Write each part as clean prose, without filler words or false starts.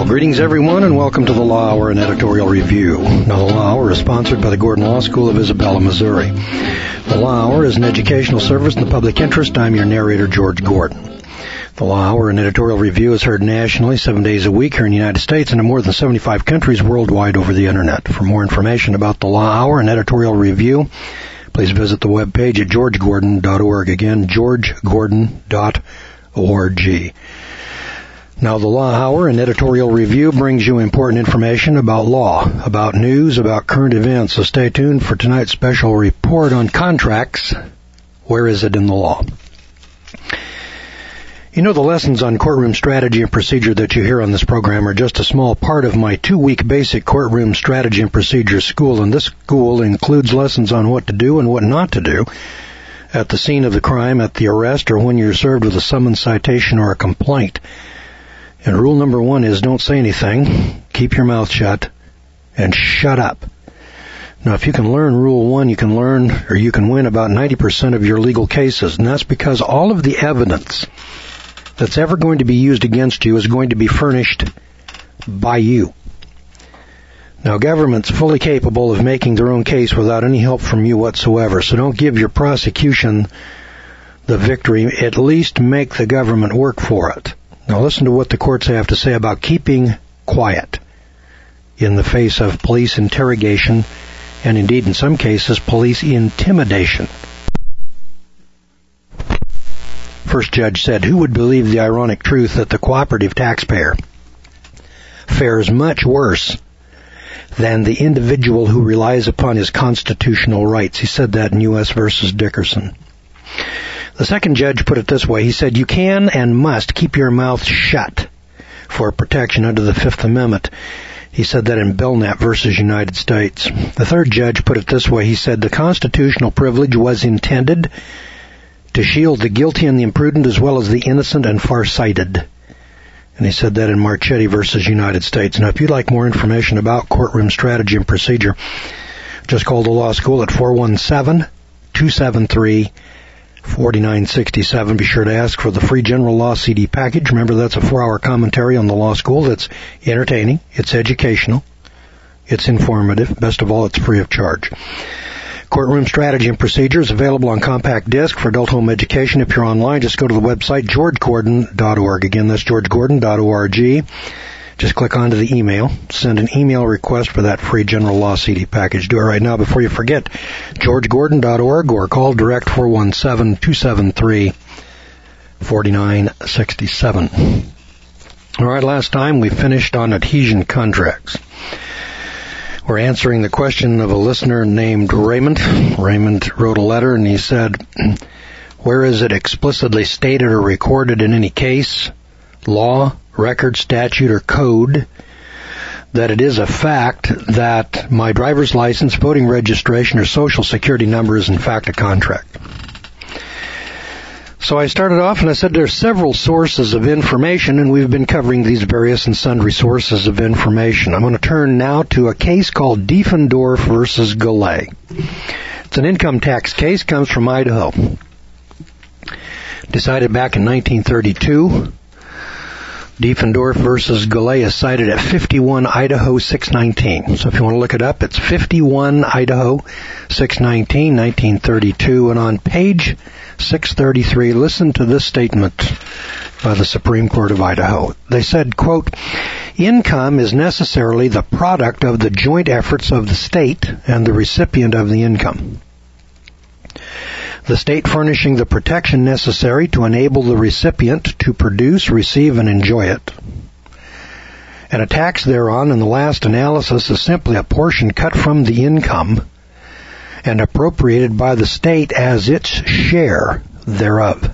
Greetings, everyone, and welcome to the Law Hour and Editorial Review. Now, the Law Hour is sponsored by the Gordon Law School of Isabella, Missouri. The Law Hour is an educational service in the public interest. I'm your narrator, George Gordon. The Law Hour and Editorial Review is heard nationally 7 days a week here in the United States and in more than 75 countries worldwide over the Internet. For more information about the Law Hour and Editorial Review, please visit the webpage at georgegordon.org. Again, georgegordon.org. Now, the Law Hour and Editorial Review brings you important information about law, about news, about current events. So stay tuned for tonight's special report on contracts. Where is it in the law? You know, the lessons on courtroom strategy and procedure that you hear on this program are just a small part of my 2-week basic courtroom strategy and procedure school, and this school includes lessons on what to do and what not to do at the scene of the crime, at the arrest, or when you're served with a summons, citation, or a complaint. And rule number 1 is don't say anything, keep your mouth shut, and shut up. Now, if you can learn rule 1, you can learn, or you can win about 90% of your legal cases, and that's because all of the evidence that's ever going to be used against you is going to be furnished by you. Now, government's fully capable of making their own case without any help from you whatsoever, so don't give your prosecution the victory. At least make the government work for it. Now, listen to what the courts have to say about keeping quiet in the face of police interrogation and, indeed, in some cases, police intimidation. First judge said, who would believe the ironic truth that the cooperative taxpayer fares much worse than the individual who relies upon his constitutional rights? He said that in U.S. versus Dickerson. The second judge put it this way. He said, you can and must keep your mouth shut for protection under the Fifth Amendment. He said that in Belknap versus United States. The third judge put it this way. He said, the constitutional privilege was intended to shield the guilty and the imprudent as well as the innocent and farsighted. And he said that in Marchetti versus United States. Now, if you'd like more information about courtroom strategy and procedure, just call the law school at 417-273-4967. Be sure to ask for the free general law CD package. Remember, that's a 4-hour commentary on the law school that's entertaining, it's educational, it's informative. Best of all, it's free of charge. Courtroom strategy and procedure is available on compact disc for adult home education. If you're online, just go to the website georgegordon.org. Again, that's georgegordon.org. Just click onto the email, send an email request for that free general law CD package. Do it right now before you forget. georgegordon.org or call direct 417-273-4967. All right, last time we finished on adhesion contracts. We're answering the question of a listener named Raymond. Raymond wrote a letter and he said, where is it explicitly stated or recorded in any case, law, record, statute, or code that it is a fact that my driver's license, voting registration, or social security number is in fact a contract? So I started off and I said there are several sources of information, and we've been covering these various and sundry sources of information. I'm going to turn now to a case called Diefendorf versus Gallet. It's an income tax case, comes from Idaho. Decided back in 1932. Diefendorf versus Gallet is cited at 51 Idaho 619. So if you want to look it up, it's 51 Idaho 619, 1932. And on page 633, listen to this statement by the Supreme Court of Idaho. They said, quote, income is necessarily the product of the joint efforts of the state and the recipient of the income. The state furnishing the protection necessary to enable the recipient to produce, receive, and enjoy it. And a tax thereon in the last analysis is simply a portion cut from the income and appropriated by the state as its share thereof.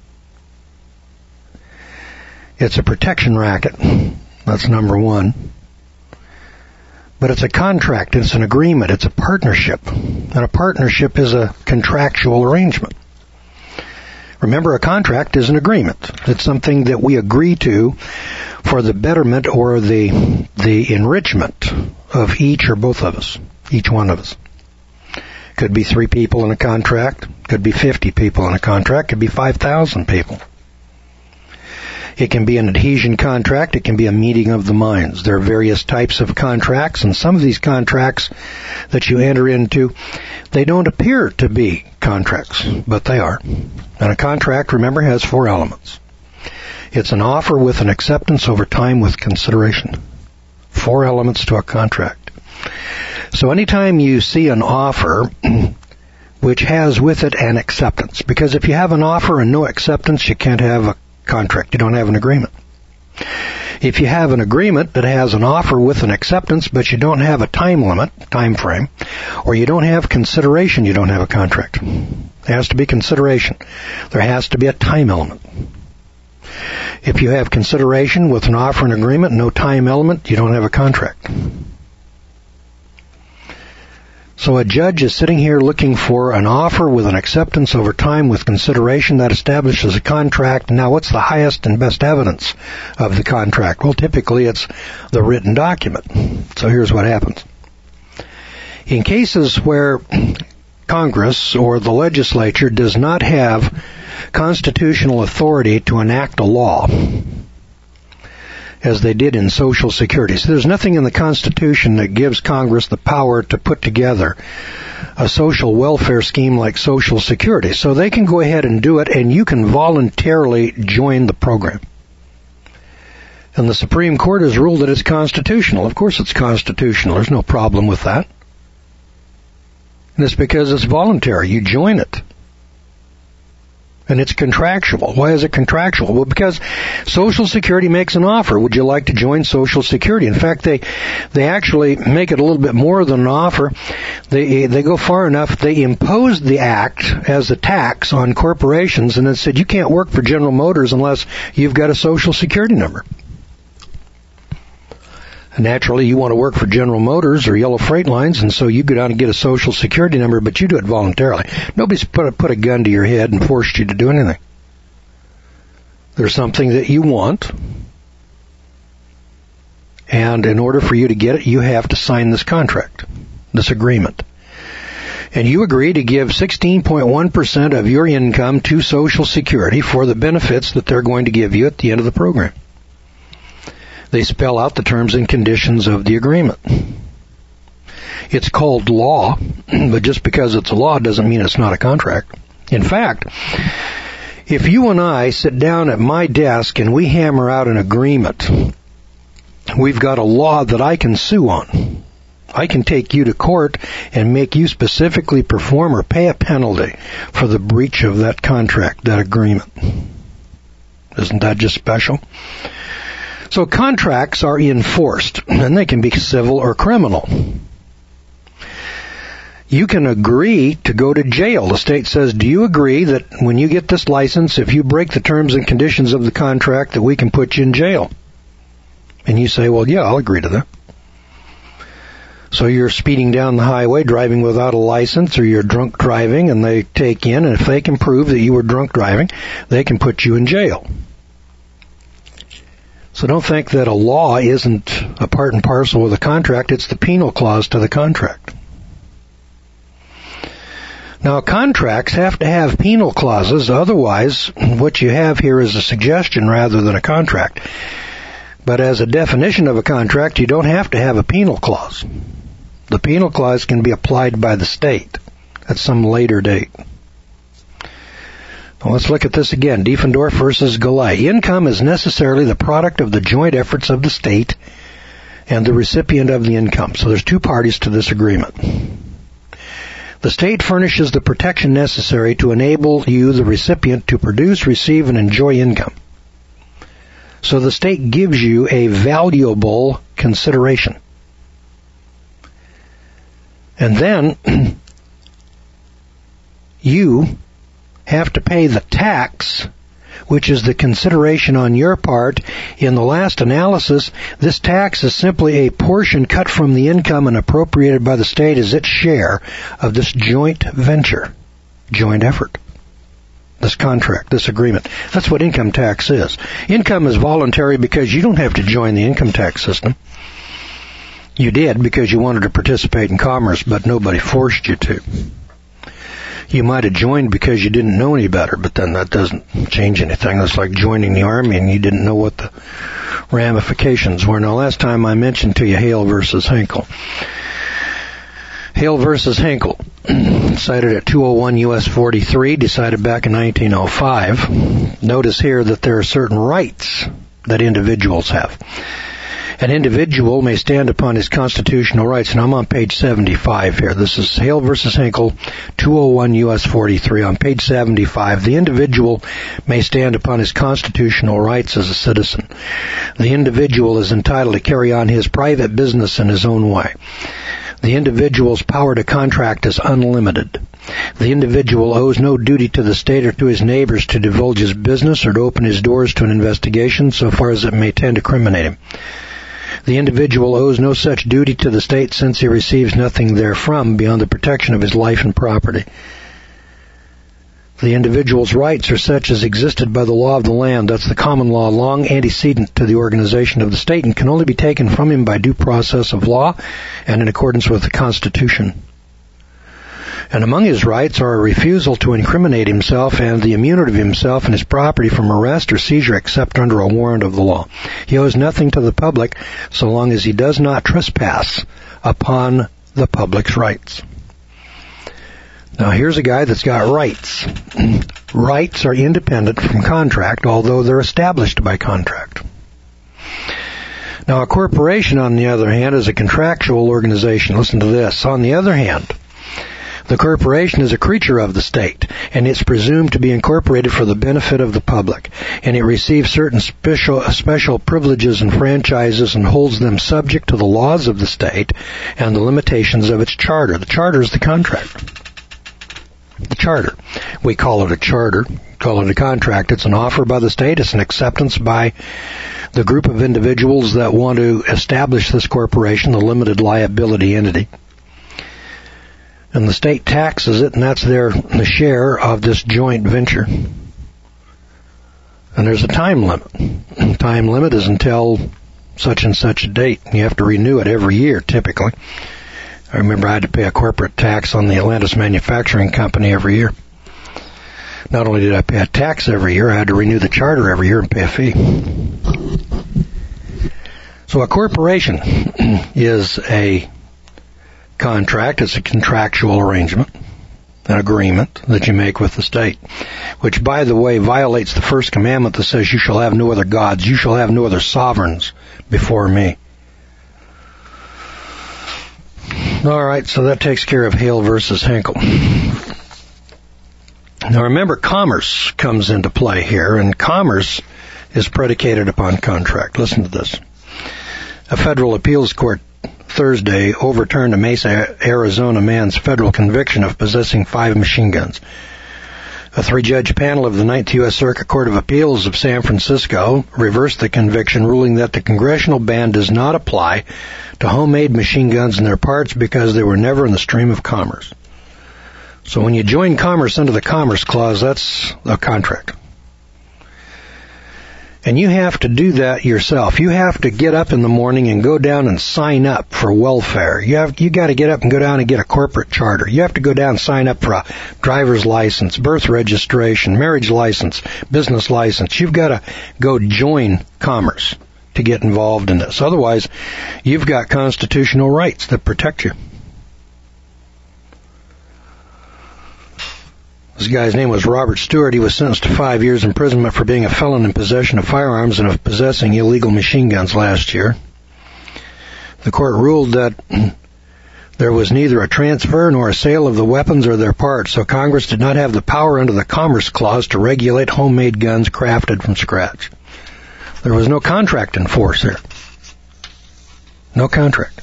It's a protection racket. That's number one. But it's a contract, it's an agreement, it's a partnership. And a partnership is a contractual arrangement. Remember, a contract is an agreement. It's something that we agree to for the betterment or the enrichment of each or both of us, each one of us. Could be 3 people in a contract, could be 50 people in a contract, could be 5,000 people. It can be an adhesion contract. It can be a meeting of the minds. There are various types of contracts, and some of these contracts that you enter into, they don't appear to be contracts, but they are. And a contract, remember, has 4 elements. It's an offer with an acceptance over time with consideration. 4 elements to a contract. So anytime you see an offer which has with it an acceptance, because if you have an offer and no acceptance, you can't have a contract. You don't have an agreement. If you have an agreement that has an offer with an acceptance, but you don't have a time limit, time frame, or you don't have consideration, you don't have a contract. There has to be consideration. There has to be a time element. If you have consideration with an offer and agreement, no time element, you don't have a contract. So a judge is sitting here looking for an offer with an acceptance over time with consideration that establishes a contract. Now, what's the highest and best evidence of the contract? Well, typically it's the written document. So here's what happens. In cases where Congress or the legislature does not have constitutional authority to enact a law, as they did in Social Security. So there's nothing in the Constitution that gives Congress the power to put together a social welfare scheme like Social Security. So they can go ahead and do it, and you can voluntarily join the program. And the Supreme Court has ruled that it's constitutional. Of course it's constitutional. There's no problem with that. And it's because it's voluntary. You join it. And it's contractual. Why is it contractual? Well, because Social Security makes an offer. Would you like to join Social Security? In fact, they actually make it a little bit more than an offer. They go far enough. They imposed the act as a tax on corporations, and it said you can't work for General Motors unless you've got a Social Security number. Naturally, you want to work for General Motors or Yellow Freight Lines, and so you go down and get a Social Security number, but you do it voluntarily. Nobody's put a gun to your head and forced you to do anything. There's something that you want, and in order for you to get it, you have to sign this contract, this agreement. And you agree to give 16.1% of your income to Social Security for the benefits that they're going to give you at the end of the program. They spell out the terms and conditions of the agreement. It's called law, but just because it's a law doesn't mean it's not a contract. In fact, if you and I sit down at my desk and we hammer out an agreement, we've got a law that I can sue on. I can take you to court and make you specifically perform or pay a penalty for the breach of that contract, that agreement. Isn't that just special? So contracts are enforced, and they can be civil or criminal. You can agree to go to jail. The state says, do you agree that when you get this license, if you break the terms and conditions of the contract, that we can put you in jail? And you say, well, yeah, I'll agree to that. So you're speeding down the highway, driving without a license, or you're drunk driving, and they take you in, and if they can prove that you were drunk driving, they can put you in jail. So don't think that a law isn't a part and parcel with a contract. It's the penal clause to the contract. Now, contracts have to have penal clauses. Otherwise, what you have here is a suggestion rather than a contract. But as a definition of a contract, you don't have to have a penal clause. The penal clause can be applied by the state at some later date. Well, let's look at this again. Diefendorf versus Galay. Income is necessarily the product of the joint efforts of the state and the recipient of the income. So there's 2 parties to this agreement. The state furnishes the protection necessary to enable you, the recipient, to produce, receive, and enjoy income. So the state gives you a valuable consideration. And then you have to pay the tax, which is the consideration on your part. In the last analysis, this tax is simply a portion cut from the income and appropriated by the state as its share of this joint venture, joint effort, this contract, this agreement. That's what income tax is. Income is voluntary because you don't have to join the income tax system. You did because you wanted to participate in commerce, but nobody forced you to. You might have joined because you didn't know any better, but then that doesn't change anything. That's like joining the Army and you didn't know what the ramifications were. Now, last time I mentioned to you Hale versus Hinkle. Hale versus Hinkle, cited at 201 U.S. 43, decided back in 1905. Notice here that there are certain rights that individuals have. An individual may stand upon his constitutional rights, and I'm on page 75 here. This is Hale versus Hinkle, 201 U.S. 43. On page 75, the individual may stand upon his constitutional rights as a citizen. The individual is entitled to carry on his private business in his own way. The individual's power to contract is unlimited. The individual owes no duty to the state or to his neighbors to divulge his business or to open his doors to an investigation so far as it may tend to criminate him. The individual owes no such duty to the state since he receives nothing therefrom beyond the protection of his life and property. The individual's rights are such as existed by the law of the land, that's the common law, long antecedent to the organization of the state, and can only be taken from him by due process of law and in accordance with the Constitution. And among his rights are a refusal to incriminate himself and the immunity of himself and his property from arrest or seizure except under a warrant of the law. He owes nothing to the public so long as he does not trespass upon the public's rights. Now here's a guy that's got rights. Rights are independent from contract, although they're established by contract. Now a corporation, on the other hand, is a contractual organization. Listen to this. On the other hand, the corporation is a creature of the state, and it's presumed to be incorporated for the benefit of the public, and it receives certain special privileges and franchises and holds them subject to the laws of the state and the limitations of its charter. The charter is the contract. The charter. We call it a charter, call it a contract. It's an offer by the state. It's an acceptance by the group of individuals that want to establish this corporation, the limited liability entity. And the state taxes it, and that's the share of this joint venture. And there's a time limit. The time limit is until such and such a date. You have to renew it every year, typically. I remember I had to pay a corporate tax on the Atlantis Manufacturing Company every year. Not only did I pay a tax every year, I had to renew the charter every year and pay a fee. So a corporation is a contract. It's a contractual arrangement, an agreement that you make with the state, which, by the way, violates the first commandment that says you shall have no other gods, you shall have no other sovereigns before me. All right, so that takes care of Hale versus Hinkle. Now remember, commerce comes into play here, and commerce is predicated upon contract. Listen to this. A federal appeals court Thursday overturned a Mesa, Arizona man's federal conviction of possessing 5 machine guns. A 3-judge panel of the 9th U.S. Circuit Court of Appeals of San Francisco reversed the conviction, ruling that the congressional ban does not apply to homemade machine guns and their parts because they were never in the stream of commerce. So when you join commerce under the Commerce Clause, that's a contract. And you have to do that yourself. You have to get up in the morning and go down and sign up for welfare. You got to get up and go down and get a corporate charter. You have to go down and sign up for a driver's license, birth registration, marriage license, business license. You've got to go join commerce to get involved in this. Otherwise, you've got constitutional rights that protect you. This guy's name was Robert Stewart. He was sentenced to 5 years imprisonment for being a felon in possession of firearms and of possessing illegal machine guns last year. The court ruled that there was neither a transfer nor a sale of the weapons or their parts, so Congress did not have the power under the Commerce Clause to regulate homemade guns crafted from scratch. There was no contract in force here. No contract.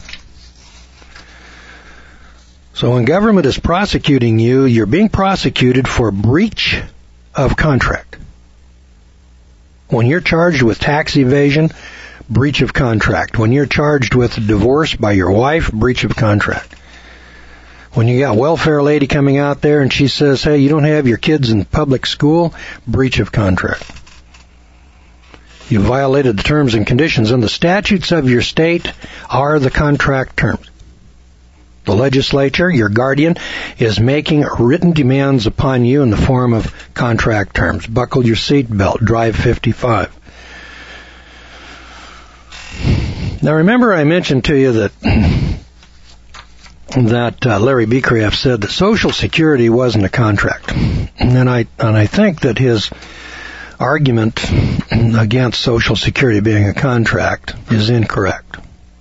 So when government is prosecuting you, you're being prosecuted for breach of contract. When you're charged with tax evasion, breach of contract. When you're charged with divorce by your wife, breach of contract. When you got welfare lady coming out there and she says, hey, you don't have your kids in public school, breach of contract. You violated the terms and conditions, and the statutes of your state are the contract terms. The legislature, your guardian, is making written demands upon you in the form of contract terms. Buckle your seatbelt. Drive 55. Now remember I mentioned to you that Larry Becraft said that Social Security wasn't a contract. And I think that his argument against Social Security being a contract is incorrect.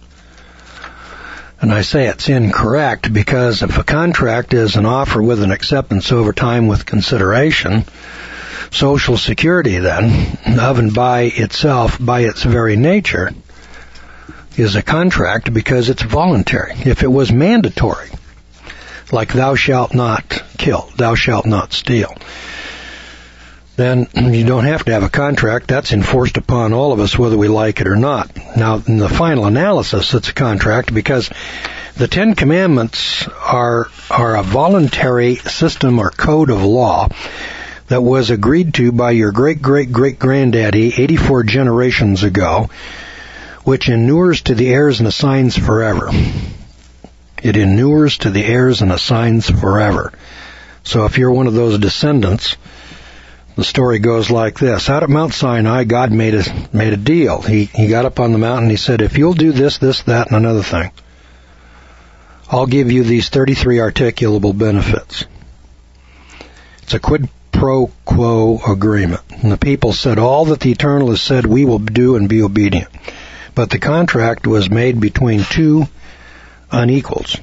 And I say it's incorrect because if a contract is an offer with an acceptance over time with consideration, Social Security then, of and by itself, by its very nature, is a contract because it's voluntary. If it was mandatory, like thou shalt not kill, thou shalt not steal, then you don't have to have a contract. That's enforced upon all of us whether we like it or not. Now, in the final analysis, it's a contract because the Ten Commandments are a voluntary system or code of law that was agreed to by your great-great-great-granddaddy 84 generations ago, which inures to the heirs and assigns forever. It inures to the heirs and assigns forever. So if you're one of those descendants, the story goes like this. Out at Mount Sinai, God made a deal. He got up on the mountain and he said, if you'll do this, that, and another thing, I'll give you these 33 articulable benefits. It's a quid pro quo agreement. And the people said, all that the Eternal has said we will do and be obedient. But the contract was made between two unequals.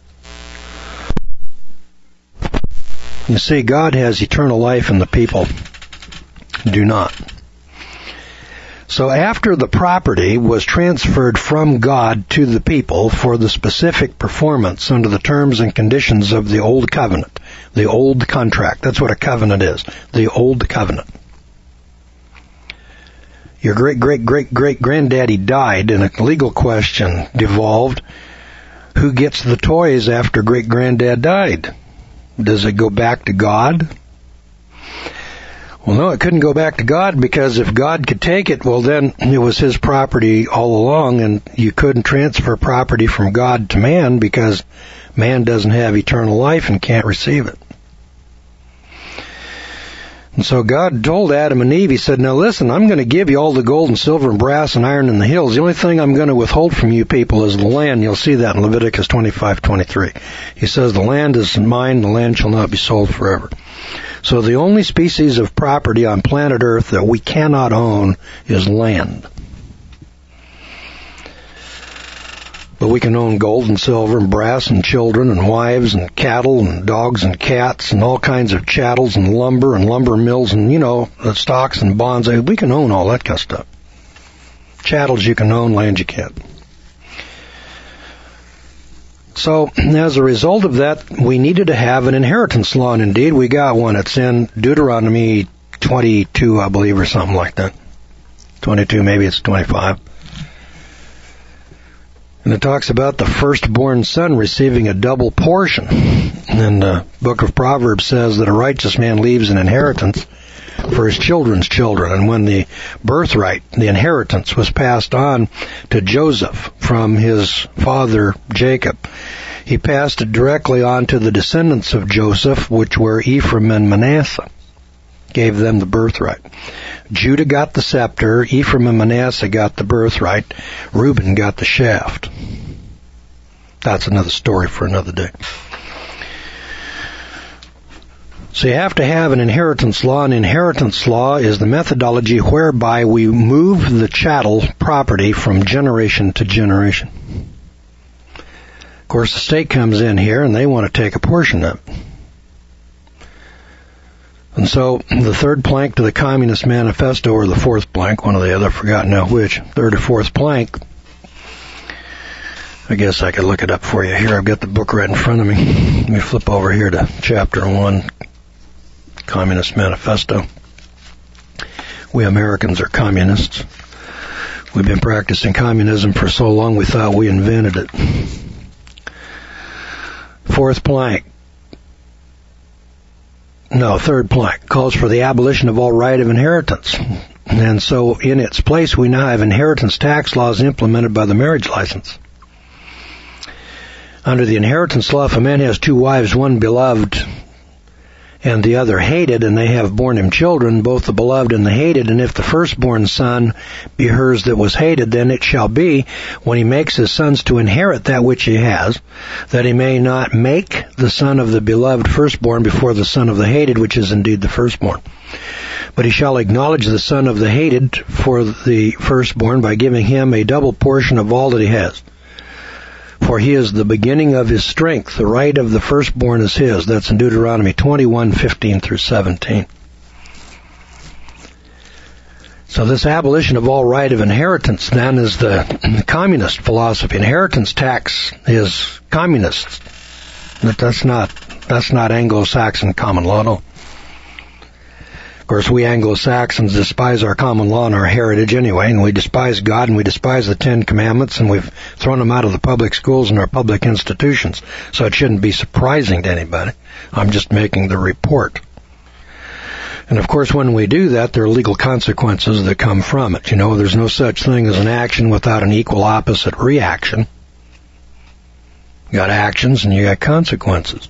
You see, God has eternal life and the people do not. So after the property was transferred from God to the people for the specific performance under the terms and conditions of the old covenant, the old contract, that's what a covenant is, the old covenant. Your great-great-great-great-granddaddy died and a legal question devolved. Who gets the toys after great-granddad died? Does it go back to God? Well, no, it couldn't go back to God because if God could take it, well, then it was his property all along, and you couldn't transfer property from God to man because man doesn't have eternal life and can't receive it. And so God told Adam and Eve, he said, now listen, I'm going to give you all the gold and silver and brass and iron in the hills. The only thing I'm going to withhold from you people is the land. You'll see that in Leviticus 25:23. He says, the land is mine, the land shall not be sold forever. So the only species of property on planet Earth that we cannot own is land. But we can own gold and silver and brass and children and wives and cattle and dogs and cats and all kinds of chattels and lumber mills and, the stocks and bonds. We can own all that kind of stuff. Chattels you can own, land you can't. So, as a result of that, we needed to have an inheritance law, and indeed we got one. It's in Deuteronomy 22, I believe, or something like that. 22, maybe it's 25. And it talks about the firstborn son receiving a double portion. And the book of Proverbs says that a righteous man leaves an inheritance for his children's children. And when the birthright, the inheritance, was passed on to Joseph from his father Jacob, he passed it directly on to the descendants of Joseph, which were Ephraim and Manasseh. Gave them the birthright. Judah got the scepter, Ephraim and Manasseh got the birthright, Reuben got the shaft. That's another story for another day. So you have to have an inheritance law. An inheritance law is the methodology whereby we move the chattel property from generation to generation. Of course, the state comes in here and they want to take a portion of it. And so the third plank to the Communist Manifesto, or the fourth plank, one or the other, I've forgotten now which, third or fourth plank, I guess I could look it up for you here. I've got the book right in front of me. Let me flip over here to Chapter 1, Communist Manifesto. We Americans are communists. We've been practicing communism for so long we thought we invented it. Fourth plank. No, third plank calls for the abolition of all right of inheritance. And so in its place we now have inheritance tax laws implemented by the marriage license. Under the inheritance law, if a man has two wives, one beloved and the other hated, and they have borne him children, both the beloved and the hated, and if the firstborn son be hers that was hated, then it shall be, when he makes his sons to inherit that which he has, that he may not make the son of the beloved firstborn before the son of the hated, which is indeed the firstborn. But he shall acknowledge the son of the hated for the firstborn by giving him a double portion of all that he has. For he is the beginning of his strength. The right of the firstborn is his. That's in Deuteronomy 21:15 through 17. So this abolition of all right of inheritance then is the communist philosophy. Inheritance tax is communist. That's not Anglo-Saxon common law, no. Of course, we Anglo-Saxons despise our common law and our heritage anyway, and we despise God and we despise the Ten Commandments, and we've thrown them out of the public schools and our public institutions. So it shouldn't be surprising to anybody. I'm just making the report. And of course, when we do that, there are legal consequences that come from it. You know, there's no such thing as an action without an equal opposite reaction. You got actions and you got consequences.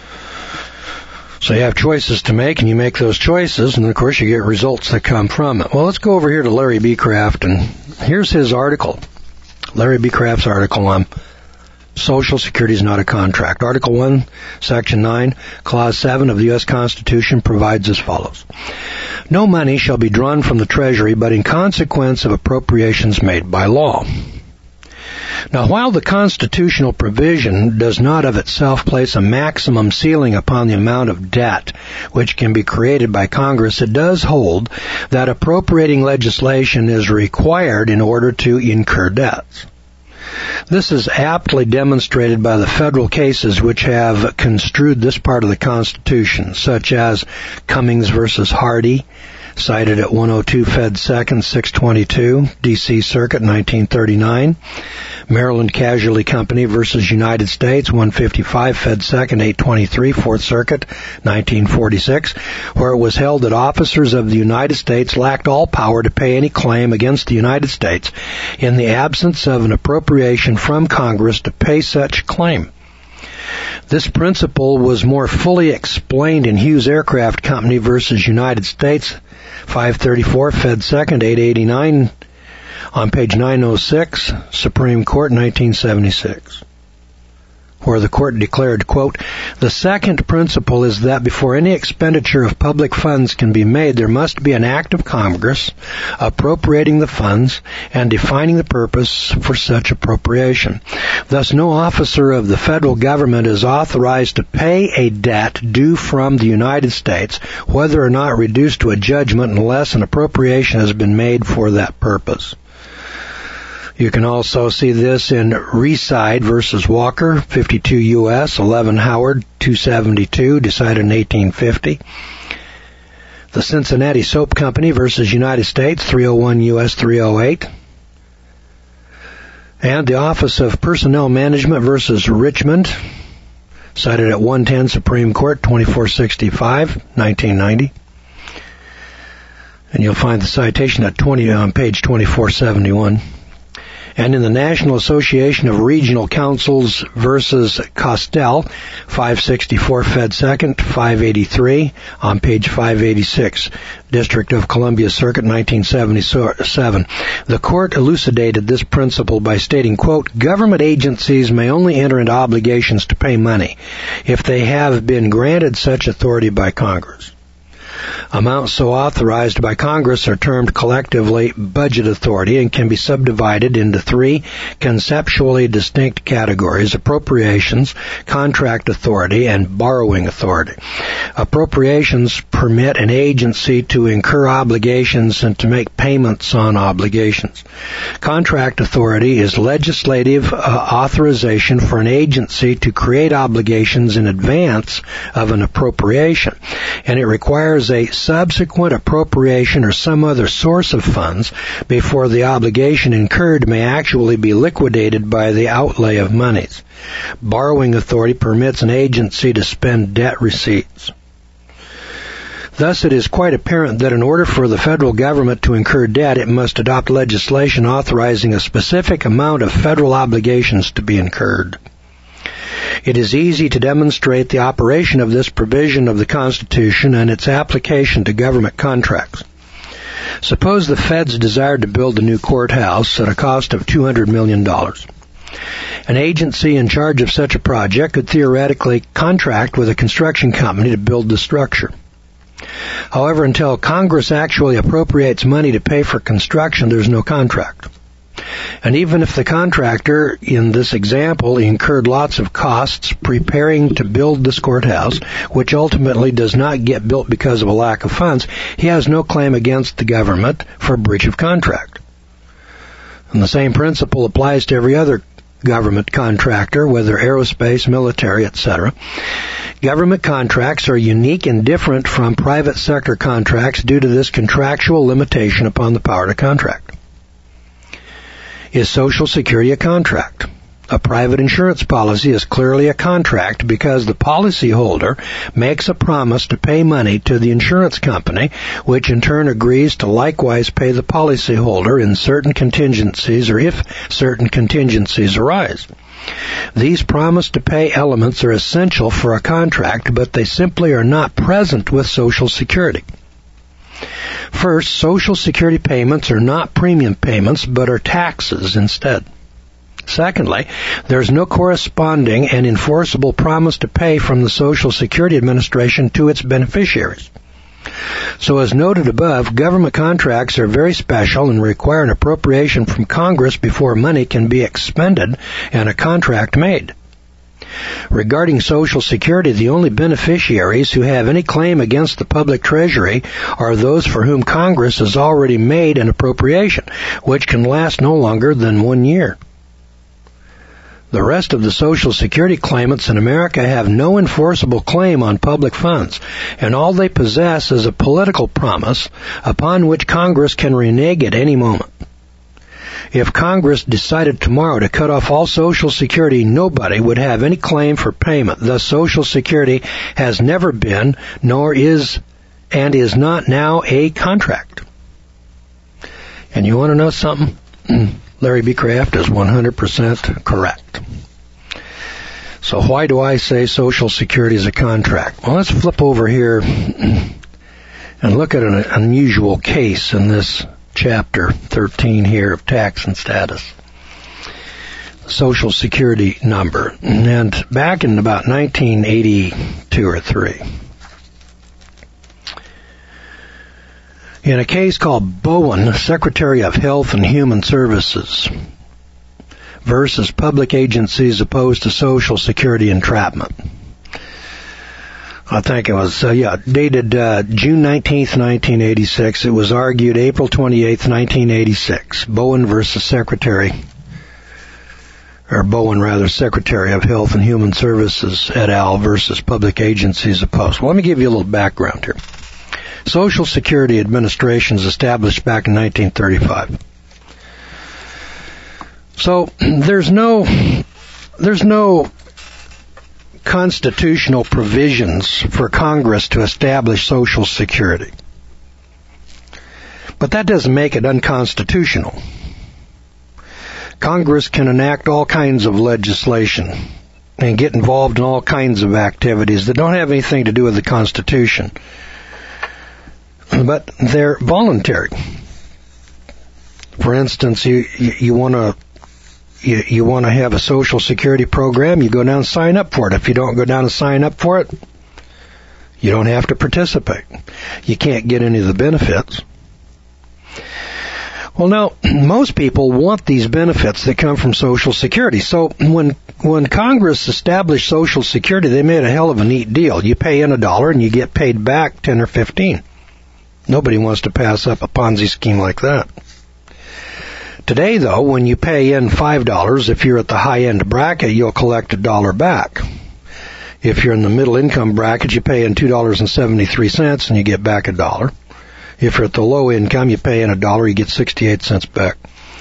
So you have choices to make, and you make those choices, and of course you get results that come from it. Well, let's go over here to Larry B. Kraft, and here's his article. Larry B. Kraft's article on Social Security is not a contract. Article 1, Section 9, Clause 7 of the U.S. Constitution provides as follows. No money shall be drawn from the Treasury but in consequence of appropriations made by law. Now, while the constitutional provision does not of itself place a maximum ceiling upon the amount of debt which can be created by Congress, it does hold that appropriating legislation is required in order to incur debts. This is aptly demonstrated by the federal cases which have construed this part of the Constitution, such as Cummings versus Hardy, cited at 102 Fed 2nd 622, D.C. Circuit 1939, Maryland Casualty Company versus United States 155 Fed 2nd 823, 4th Circuit 1946, where it was held that officers of the United States lacked all power to pay any claim against the United States in the absence of an appropriation from Congress to pay such claim. This principle was more fully explained in Hughes Aircraft Company versus United States 534 Fed 2nd 889 on page 906, Supreme Court 1976, where the court declared, quote, the second principle is that before any expenditure of public funds can be made, there must be an act of Congress appropriating the funds and defining the purpose for such appropriation. Thus, no officer of the federal government is authorized to pay a debt due from the United States, whether or not reduced to a judgment, unless an appropriation has been made for that purpose. You can also see this in Reside versus Walker, 52 U.S., 11 Howard, 272, decided in 1850. The Cincinnati Soap Company versus United States, 301 U.S., 308. And the Office of Personnel Management versus Richmond, cited at 110 Supreme Court, 2465, 1990. And you'll find the citation at on page 2471. And in the National Association of Regional Councils versus Costell, 564 Fed 2nd, 583, on page 586, District of Columbia Circuit, 1977. The court elucidated this principle by stating, quote, government agencies may only enter into obligations to pay money if they have been granted such authority by Congress. Amounts so authorized by Congress are termed collectively budget authority and can be subdivided into three conceptually distinct categories: appropriations, contract authority, and borrowing authority. Appropriations permit an agency to incur obligations and to make payments on obligations. Contract authority is legislative authorization for an agency to create obligations in advance of an appropriation, and it requires a subsequent appropriation or some other source of funds before the obligation incurred may actually be liquidated by the outlay of monies. Borrowing authority permits an agency to spend debt receipts. Thus, it is quite apparent that in order for the federal government to incur debt, it must adopt legislation authorizing a specific amount of federal obligations to be incurred. It is easy to demonstrate the operation of this provision of the Constitution and its application to government contracts. Suppose the feds desired to build a new courthouse at a cost of $200 million. An agency in charge of such a project could theoretically contract with a construction company to build the structure. However, until Congress actually appropriates money to pay for construction, there's no contract. And even if the contractor, in this example, incurred lots of costs preparing to build this courthouse, which ultimately does not get built because of a lack of funds, he has no claim against the government for breach of contract. And the same principle applies to every other government contractor, whether aerospace, military, etc. Government contracts are unique and different from private sector contracts due to this contractual limitation upon the power to contract. Is Social Security a contract? A private insurance policy is clearly a contract because the policyholder makes a promise to pay money to the insurance company, which in turn agrees to likewise pay the policyholder in certain contingencies or if certain contingencies arise. These promise to pay elements are essential for a contract, but they simply are not present with Social Security. First, Social Security payments are not premium payments, but are taxes instead. Secondly, there is no corresponding and enforceable promise to pay from the Social Security Administration to its beneficiaries. So as noted above, government contracts are very special and require an appropriation from Congress before money can be expended and a contract made. Regarding Social Security, the only beneficiaries who have any claim against the public treasury are those for whom Congress has already made an appropriation, which can last no longer than 1 year. The rest of the Social Security claimants in America have no enforceable claim on public funds, and all they possess is a political promise upon which Congress can renege at any moment. If Congress decided tomorrow to cut off all Social Security, nobody would have any claim for payment. Thus, Social Security has never been, nor is, and is not now a contract. And you want to know something? Larry B. Kraft is 100% correct. So why do I say Social Security is a contract? Well, let's flip over here and look at an unusual case in this Chapter 13 here of Tax and Status. Social Security number. And back in about 1982 or 3, in a case called Bowen, Secretary of Health and Human Services versus Public Agencies Opposed to Social Security Entrapment. I think it was, dated June 19th, 1986. It was argued April 28th, 1986. Bowen versus Secretary of Health and Human Services et al. Versus Public Agencies Opposed. Well, let me give you a little background here. Social Security Administration was established back in 1935. So there's no constitutional provisions for Congress to establish Social Security. But that doesn't make it unconstitutional. Congress can enact all kinds of legislation and get involved in all kinds of activities that don't have anything to do with the Constitution, but they're voluntary. For instance, you want to have a Social Security program, you go down and sign up for it. If you don't go down and sign up for it, you don't have to participate. You can't get any of the benefits. Well, now, most people want these benefits that come from Social Security. So when Congress established Social Security, they made a hell of a neat deal. You pay in $1 and you get paid back 10 or 15. Nobody wants to pass up a Ponzi scheme like that. Today, though, when you pay in $5, if you're at the high-end bracket, you'll collect $1 back. If you're in the middle income bracket, you pay in $2.73 and you get back $1. If you're at the low income, you pay in $1, you get 68 cents back.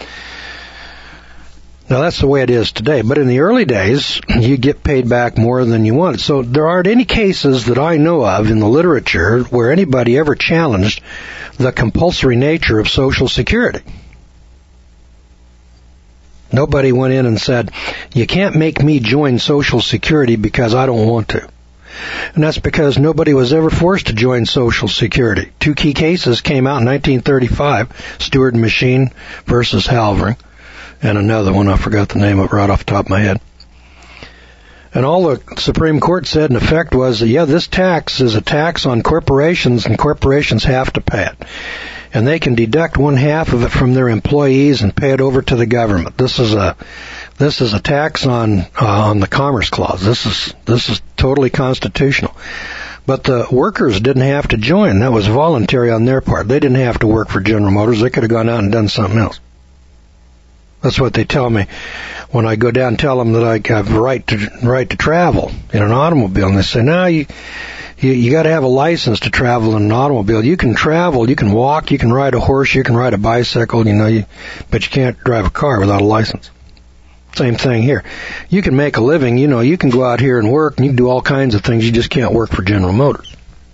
Now, that's the way it is today. But in the early days, you get paid back more than you wanted. So there aren't any cases that I know of in the literature where anybody ever challenged the compulsory nature of Social Security. Nobody went in and said, you can't make me join Social Security because I don't want to. And that's because nobody was ever forced to join Social Security. 2 key cases came out in 1935, Stewart and Machine versus Halvering, and another one, I forgot the name of it right off the top of my head. And all the Supreme Court said in effect was that, yeah, this tax is a tax on corporations, and corporations have to pay it. And they can deduct 1/2 of it from their employees and pay it over to the government. This is a tax on the Commerce Clause. This is totally constitutional. But the workers didn't have to join. That was voluntary on their part. They didn't have to work for General Motors. They could have gone out and done something else. That's what they tell me when I go down and tell them that I have a right to travel in an automobile. And they say, no, you got to have a license to travel in an automobile. You can travel, you can walk, you can ride a horse, you can ride a bicycle, but you can't drive a car without a license. Same thing here. You can make a living, you can go out here and work, and you can do all kinds of things. You just can't work for General Motors.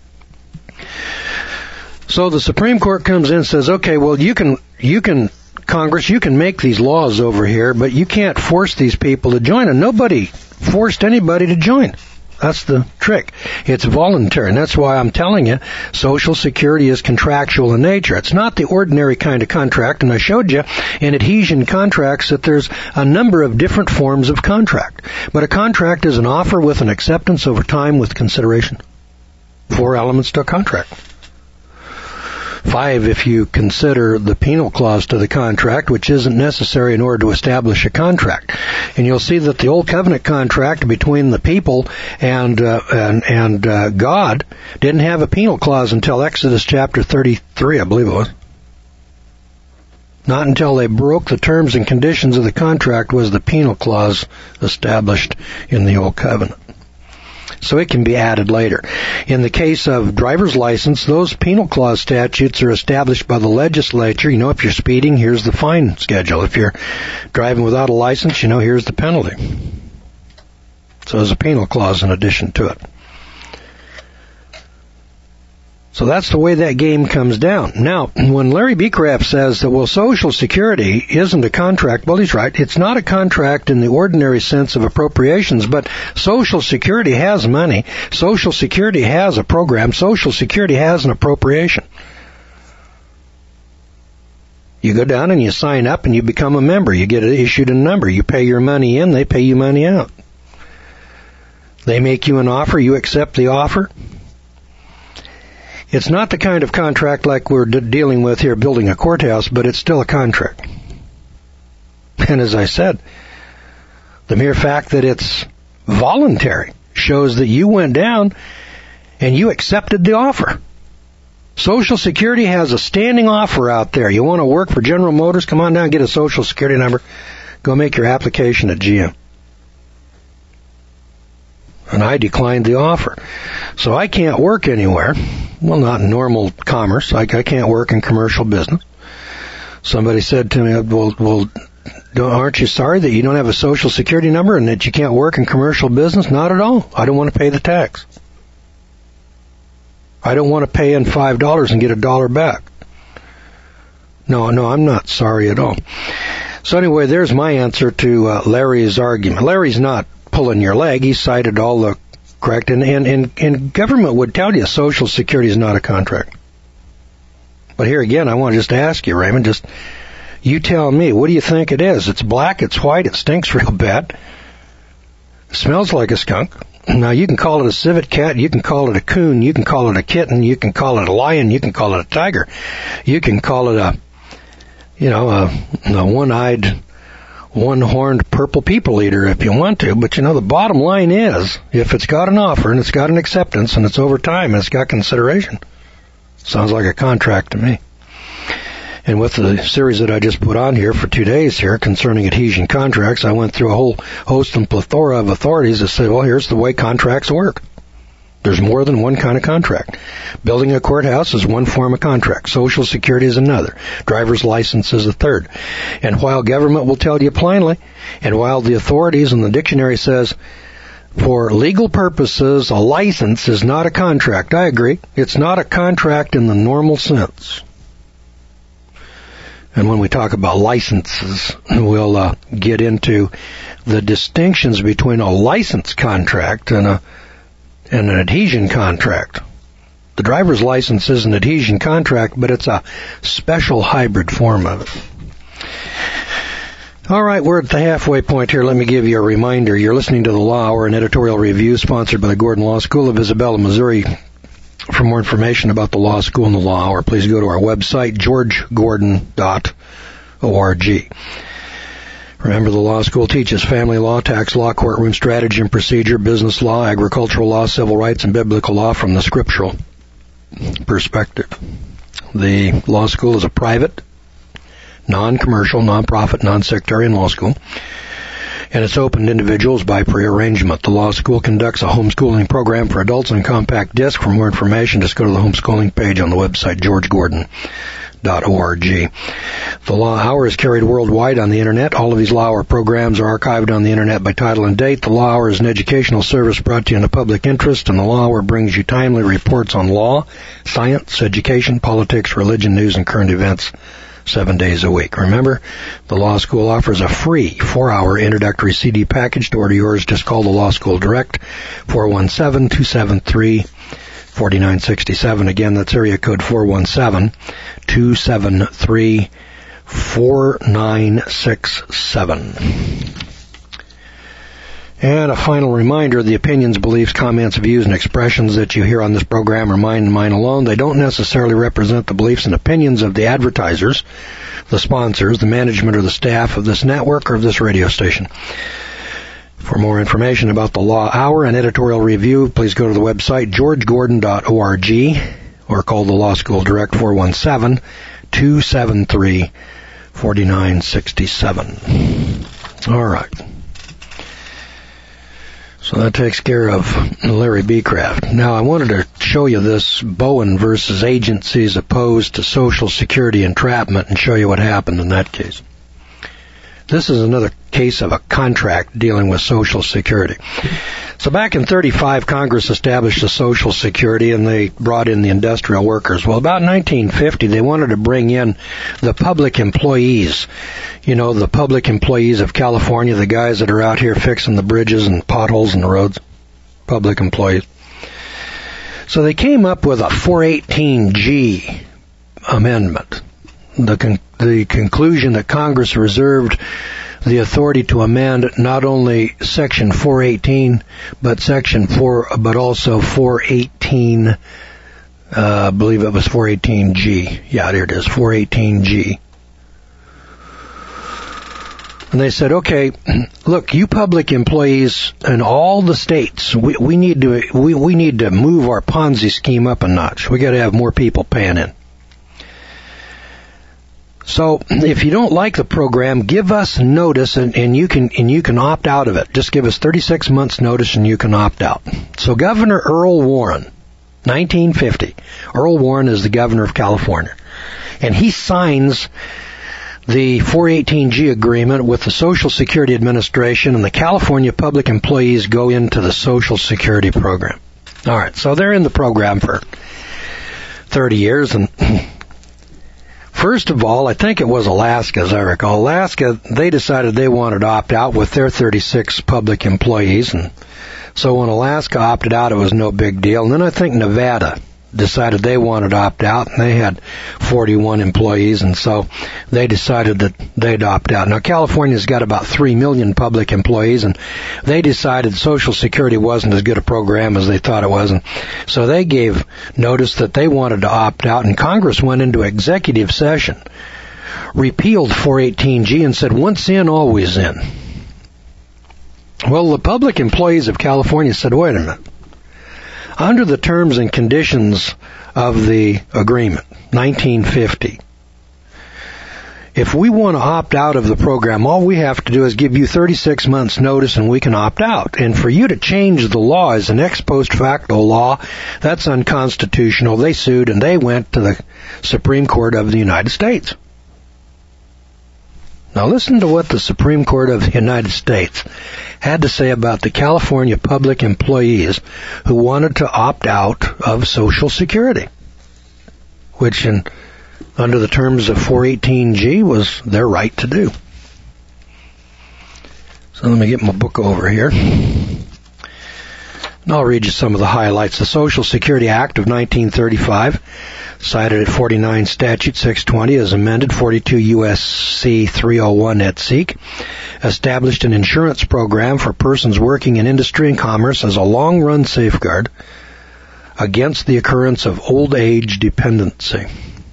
So the Supreme Court comes in and says, okay, well, you can, Congress, you can make these laws over here, but you can't force these people to join. And nobody forced anybody to join. That's the trick. It's voluntary, and that's why I'm telling you, Social Security is contractual in nature. It's not the ordinary kind of contract, and I showed you in adhesion contracts that there's a number of different forms of contract. But a contract is an offer with an acceptance over time with consideration. 4 elements to a contract. 5 if you consider the penal clause to the contract, which isn't necessary in order to establish a contract. And you'll see that the Old Covenant contract between the people and God didn't have a penal clause until Exodus chapter 33, I believe it was. Not until they broke the terms and conditions of the contract was the penal clause established in the Old Covenant. So it can be added later. In the case of driver's license, those penal clause statutes are established by the legislature. If you're speeding, here's the fine schedule. If you're driving without a license, here's the penalty. So there's a penal clause in addition to it. So that's the way that game comes down. Now, when Larry Beecraft says that, well, Social Security isn't a contract, well, he's right. It's not a contract in the ordinary sense of appropriations, but Social Security has money. Social Security has a program. Social Security has an appropriation. You go down and you sign up and you become a member. You get issued a number. You pay your money in, they pay you money out. They make you an offer, you accept the offer. It's not the kind of contract like we're dealing with here, building a courthouse, but it's still a contract. And as I said, the mere fact that it's voluntary shows that you went down and you accepted the offer. Social Security has a standing offer out there. You want to work for General Motors? Come on down and get a Social Security number. Go make your application at GM. And I declined the offer. So I can't work anywhere. Well, not in normal commerce. I can't work in commercial business. Somebody said to me, well, aren't you sorry that you don't have a Social Security number and that you can't work in commercial business? Not at all. I don't want to pay the tax. I don't want to pay in $5 and get $1 back. No, I'm not sorry at all. So anyway, there's my answer to Larry's argument. Larry's not pulling your leg. He cited all the correct, and government would tell you Social Security is not a contract. But here again, I want to just ask you, Raymond, you tell me, what do you think it is? It's black, it's white, it stinks real bad, it smells like a skunk. Now, you can call it a civet cat, you can call it a coon, you can call it a kitten, you can call it a lion, you can call it a tiger, you can call it a one-eyed, one-horned purple people eater if you want to, but the bottom line is, if it's got an offer and it's got an acceptance and it's over time and it's got consideration, sounds like a contract to me. And with the series that I just put on here for 2 days here concerning adhesion contracts, I went through a whole host and plethora of authorities that say, well, here's the way contracts work. There's more than one kind of contract. Building a courthouse is one form of contract. Social Security is another. Driver's license is a third. And while government will tell you plainly, and while the authorities in the dictionary says, for legal purposes, a license is not a contract. I agree. It's not a contract in the normal sense. And when we talk about licenses, we'll get into the distinctions between a license contract and an adhesion contract. The driver's license is an adhesion contract, but it's a special hybrid form of it. All right, we're at the halfway point here. Let me give you a reminder. You're listening to The Law Hour, an editorial review sponsored by the Gordon Law School of Isabella, Missouri. For more information about the Law School and the Law Hour, please go to our website, georgegordon.org. Remember, the Law School teaches family law, tax law, courtroom strategy and procedure, business law, agricultural law, civil rights, and biblical law from the scriptural perspective. The Law School is a private, non-commercial, non-profit, non-sectarian law school, and it's open to individuals by pre-arrangement. The Law School conducts a homeschooling program for adults on compact disc. For more information, just go to the homeschooling page on the website, georgegordon.org. The Law Hour is carried worldwide on the Internet. All of these Law Hour programs are archived on the Internet by title and date. The Law Hour is an educational service brought to you in the public interest, and the Law Hour brings you timely reports on law, science, education, politics, religion, news, and current events 7 days a week. Remember, the Law School offers a free 4-hour introductory CD package. To order yours, just call the Law School direct, 417-273-4967. Again, that's area code 417-273-4967. And a final reminder, the opinions, beliefs, comments, views, and expressions that you hear on this program are mine and mine alone. They don't necessarily represent the beliefs and opinions of the advertisers, the sponsors, the management, or the staff of this network or of this radio station. For more information about the Law Hour and editorial review, please go to the website, georgegordon.org, or call the Law School direct, 417-273-4967. All right. So that takes care of Larry B. Kraft. Now, I wanted to show you this Bowen versus agencies opposed to Social Security entrapment and show you what happened in that case. This is another case of a contract dealing with Social Security. So back in 1935, Congress established the Social Security, and they brought in the industrial workers. Well, about 1950, they wanted to bring in the public employees. You know, the public employees of California, the guys that are out here fixing the bridges and potholes in the roads. Public employees. So they came up with a 418G amendment. The conclusion that Congress reserved the authority to amend not only Section 418, but also 418, I believe it was 418G. Yeah, there it is, 418G. And they said, okay, look, you public employees in all the states, we need to move our Ponzi scheme up a notch. We got to have more people paying in. So if you don't like the program, give us notice and you can opt out of it. Just give us 36 months notice and you can opt out. So Governor Earl Warren, 1950. Earl Warren is the governor of California. And he signs the 418G agreement with the Social Security Administration, and the California public employees go into the Social Security program. All right, so they're in the program for 30 years, and first of all, I think it was Alaska, as I recall. Alaska, they decided they wanted to opt out with their 36 public employees, and so when Alaska opted out, it was no big deal. And then I think Nevada decided they wanted to opt out, and they had 41 employees, and so they decided that they'd opt out. Now, California's got about 3 million public employees, and they decided Social Security wasn't as good a program as they thought it was, and so they gave notice that they wanted to opt out, and Congress went into executive session, repealed 418G, and said, once in, always in. Well, the public employees of California said, wait a minute. Under the terms and conditions of the agreement, 1950, if we want to opt out of the program, all we have to do is give you 36 months notice and we can opt out. And for you to change the law as an ex post facto law, that's unconstitutional. They sued and they went to the Supreme Court of the United States. Now listen to what the Supreme Court of the United States had to say about the California public employees who wanted to opt out of Social Security, which in under the terms of 418G was their right to do. So let me get my book over here. And I'll read you some of the highlights. The Social Security Act of 1935, cited at 49 Statute 620 as amended 42 U.S.C. 301 et seq., established an insurance program for persons working in industry and commerce as a long-run safeguard against the occurrence of old age dependency.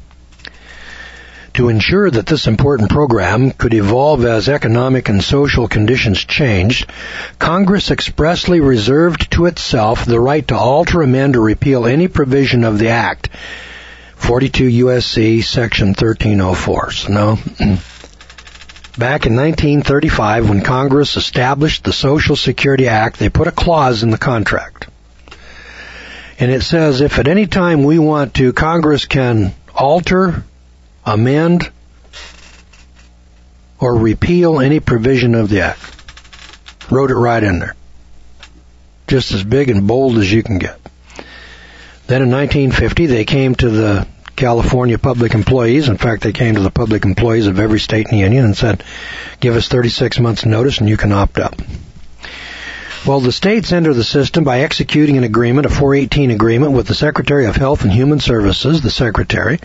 To ensure that this important program could evolve as economic and social conditions changed, Congress expressly reserved to itself the right to alter, amend, or repeal any provision of the Act, 42 U.S.C. Section 1304. So now, back in 1935, when Congress established the Social Security Act, they put a clause in the contract. And it says, if at any time we want to, Congress can alter, amend, or repeal any provision of the Act. Wrote it right in there. Just as big and bold as you can get. Then in 1950, they came to the California public employees. In fact, they came to the public employees of every state in the union and said, give us 36 months notice and you can opt out. Well, the states enter the system by executing an agreement, a 418 agreement, with the Secretary of Health and Human Services, the Secretary.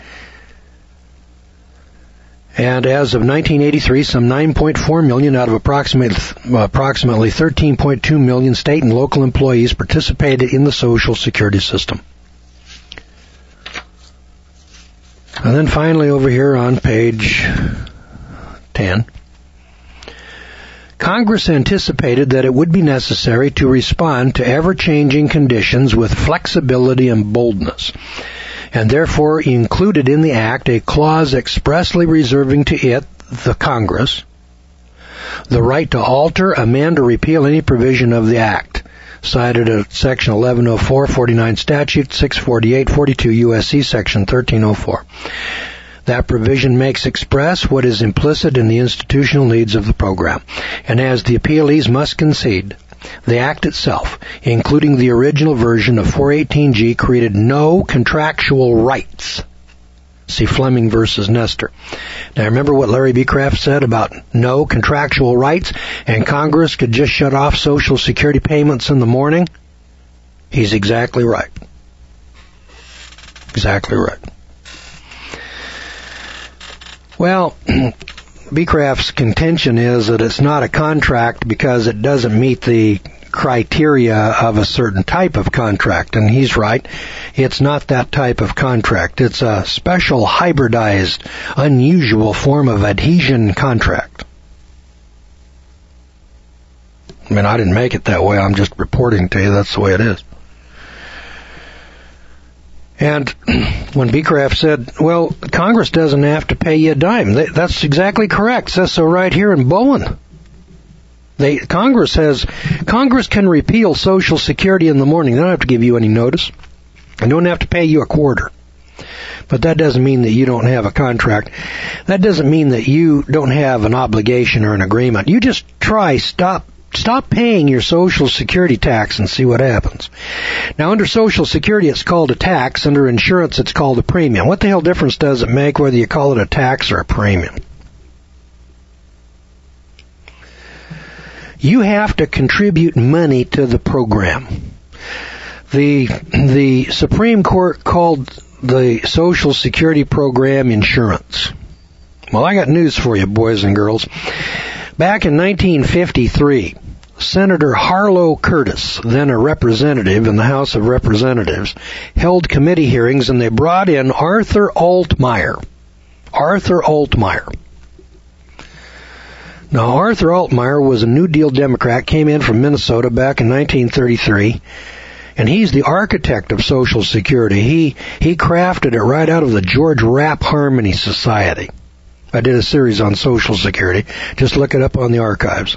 And as of 1983, some 9.4 million out of approximately 13.2 million state and local employees participated in the Social Security system. And then finally over here on page 10, Congress anticipated that it would be necessary to respond to ever-changing conditions with flexibility and boldness, and therefore included in the Act a clause expressly reserving to it, the Congress, the right to alter, amend, or repeal any provision of the Act, cited at Section 1104, 49 Statute 648, 42 U.S.C. Section 1304. That provision makes express what is implicit in the institutional needs of the program. And as the appealees must concede, the Act itself, including the original version of 418G, created no contractual rights. See Fleming versus Nestor. Now remember what Larry B. Kraft said about no contractual rights, and Congress could just shut off Social Security payments in the morning? He's exactly right. Exactly right. Well, Beecraft's contention is that it's not a contract because it doesn't meet the criteria of a certain type of contract, and he's right. It's not that type of contract. It's a special, hybridized, unusual form of adhesion contract. I mean, I didn't make it that way. I'm just reporting to you. That's the way it is. And when Beecraft said, well, Congress doesn't have to pay you a dime, that's exactly correct. It says so right here in Bowen. Congress can repeal Social Security in the morning. They don't have to give you any notice. They don't have to pay you a quarter. But that doesn't mean that you don't have a contract. That doesn't mean that you don't have an obligation or an agreement. You just stop paying your Social Security tax and see what happens. Now, under Social Security, it's called a tax. Under insurance, it's called a premium. What the hell difference does it make whether you call it a tax or a premium? You have to contribute money to the program. The Supreme Court called the Social Security program insurance. Well, I got news for you, boys and girls. Back in 1953, Senator Harlow Curtis, then a representative in the House of Representatives, held committee hearings, and they brought in Arthur Altmeyer. Arthur Altmeyer. Now, Arthur Altmeyer was a New Deal Democrat, came in from Minnesota back in 1933, and he's the architect of Social Security. He crafted it right out of the George Rapp Harmony Society. I did a series on Social Security. Just look it up on the archives.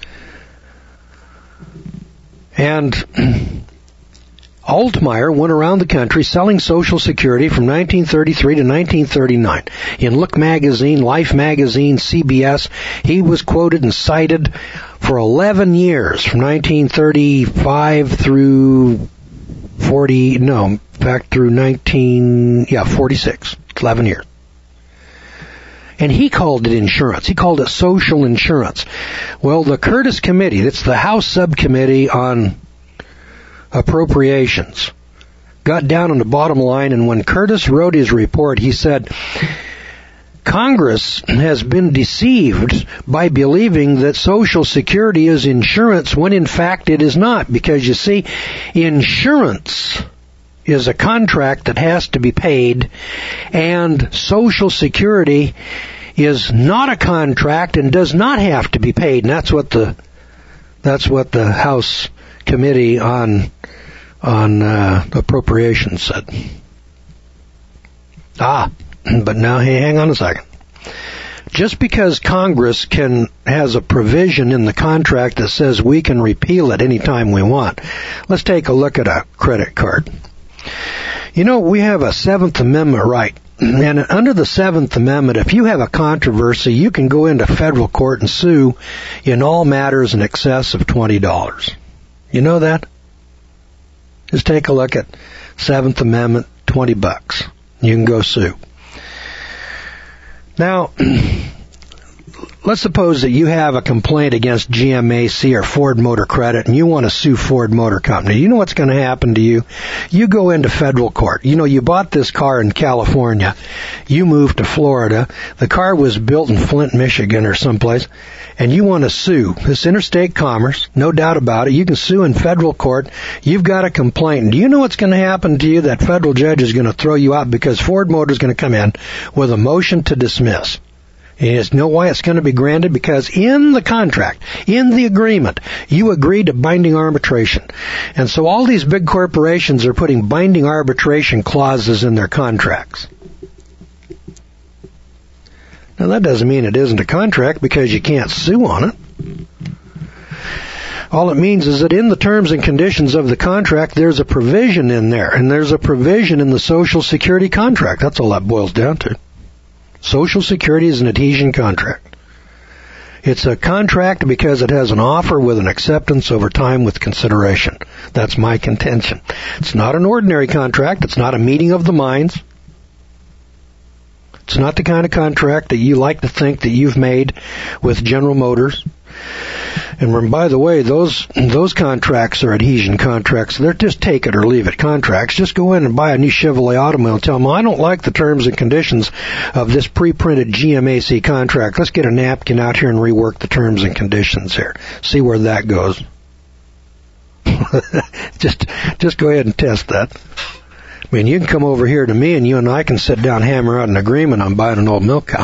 And Altmeyer went around the country selling Social Security from 1933 to 1939. In Look Magazine, Life Magazine, CBS, he was quoted and cited for 11 years, from 1935 through 46. 11 years. And he called it insurance. He called it social insurance. Well, the Curtis Committee, that's the House Subcommittee on Appropriations, got down on the bottom line, and when Curtis wrote his report, he said, Congress has been deceived by believing that Social Security is insurance when in fact it is not, because you see, insurance is a contract that has to be paid, and Social Security is not a contract and does not have to be paid, and that's what the House Committee on Appropriations said. But now, hey, hang on a second. Just because Congress has a provision in the contract that says we can repeal it anytime we want. Let's take a look at a credit card. You know, we have a Seventh Amendment right. And under the Seventh Amendment, if you have a controversy, you can go into federal court and sue in all matters in excess of $20. You know that? Just take a look at Seventh Amendment, $20. You can go sue. Now, let's suppose that you have a complaint against GMAC or Ford Motor Credit and you want to sue Ford Motor Company. You know what's going to happen to you? You go into federal court. You know, you bought this car in California. You moved to Florida. The car was built in Flint, Michigan or someplace. And you want to sue. This interstate commerce, no doubt about it. You can sue in federal court. You've got a complaint. And do you know what's going to happen to you? That federal judge is going to throw you out because Ford Motor is going to come in with a motion to dismiss. And you know why it's going to be granted? Because in the contract, in the agreement, you agreed to binding arbitration. And so all these big corporations are putting binding arbitration clauses in their contracts. Now, that doesn't mean it isn't a contract because you can't sue on it. All it means is that in the terms and conditions of the contract, there's a provision in there, and there's a provision in the Social Security contract. That's all that boils down to. Social Security is an adhesion contract. It's a contract because it has an offer with an acceptance over time with consideration. That's my contention. It's not an ordinary contract. It's not a meeting of the minds. It's not the kind of contract that you like to think that you've made with General Motors. And by the way, those contracts are adhesion contracts. They're just take it or leave it contracts. Just go in and buy a new Chevrolet automobile and tell them, I don't like the terms and conditions of this pre-printed GMAC contract. Let's get a napkin out here and rework the terms and conditions here. See where that goes. Just go ahead and test that. I mean, you can come over here to me and you and I can sit down and hammer out an agreement on buying an old milk cow.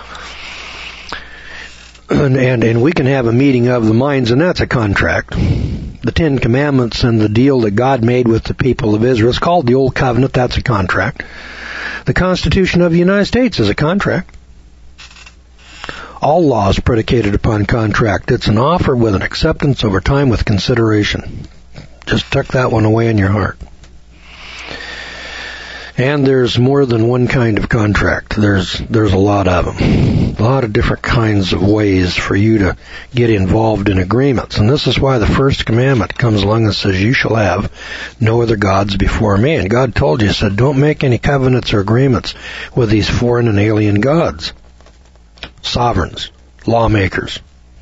And we can have a meeting of the minds, and that's a contract. The Ten Commandments and the deal that God made with the people of Israel is called the Old Covenant. That's a contract. The Constitution of the United States is a contract. All law is predicated upon contract. It's an offer with an acceptance over time with consideration. Just tuck that one away in your heart. And there's more than one kind of contract. There's a lot of them. A lot of different kinds of ways for you to get involved in agreements. And this is why the first commandment comes along and says, you shall have no other gods before me. And God told you, said, don't make any covenants or agreements with these foreign and alien gods. Sovereigns, lawmakers.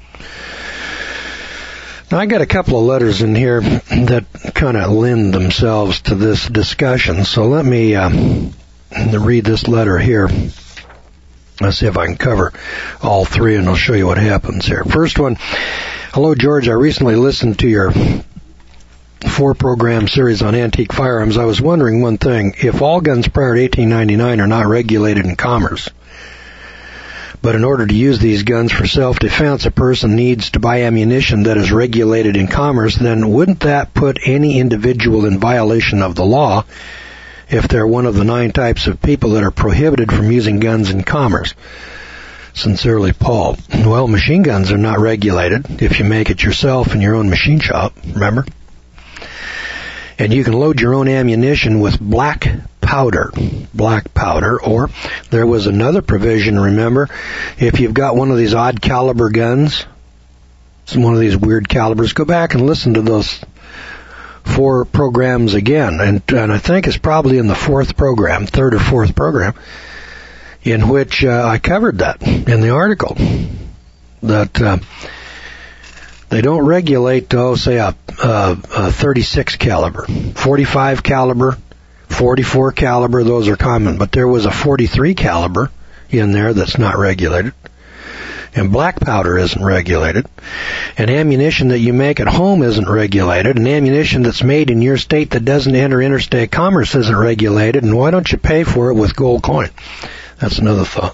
Now, I got a couple of letters in here that kind of lend themselves to this discussion, so let me read this letter here. Let's see if I can cover all three, and I'll show you what happens here. First one, hello, George. I recently listened to your 4-program series on antique firearms. I was wondering one thing. If all guns prior to 1899 are not regulated in commerce, but in order to use these guns for self-defense, a person needs to buy ammunition that is regulated in commerce, then wouldn't that put any individual in violation of the law if they're one of the 9 types of people that are prohibited from using guns in commerce? Sincerely, Paul. Well, machine guns are not regulated if you make it yourself in your own machine shop, remember? And you can load your own ammunition with black powder, or there was another provision, remember, if you've got one of these odd caliber guns, one of these weird calibers, go back and listen to those 4 programs again, and I think it's probably in the 4th program, 3rd or 4th program. in which I covered that in the article, that they don't regulate, say, a 36 caliber, 45 caliber, 44 caliber. Those are common, but there was a 43 caliber in there that's not regulated. And black powder isn't regulated. And ammunition that you make at home isn't regulated. And ammunition that's made in your state that doesn't enter interstate commerce isn't regulated. And why don't you pay for it with gold coin? That's another thought.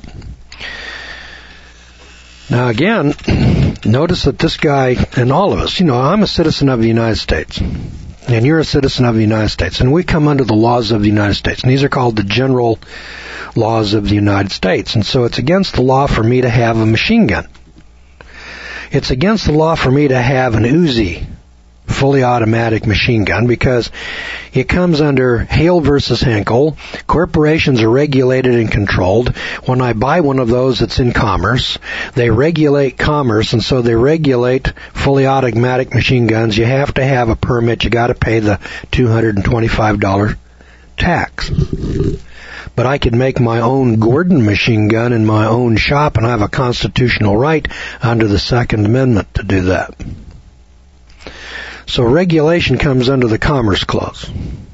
Now again, notice that this guy, and all of us, I'm a citizen of the United States. And you're a citizen of the United States. And we come under the laws of the United States. And these are called the general laws of the United States. And so it's against the law for me to have a machine gun. It's against the law for me to have an Uzi, fully automatic machine gun, because it comes under Hale versus Henkel. Corporations are regulated and controlled. When I buy one of those, it's in commerce. They regulate commerce, and so they regulate fully automatic machine guns. You have to have a permit. You got to pay the $225 tax. But I could make my own Gordon machine gun in my own shop, and I have a constitutional right under the Second Amendment to do that. So regulation comes under the Commerce Clause.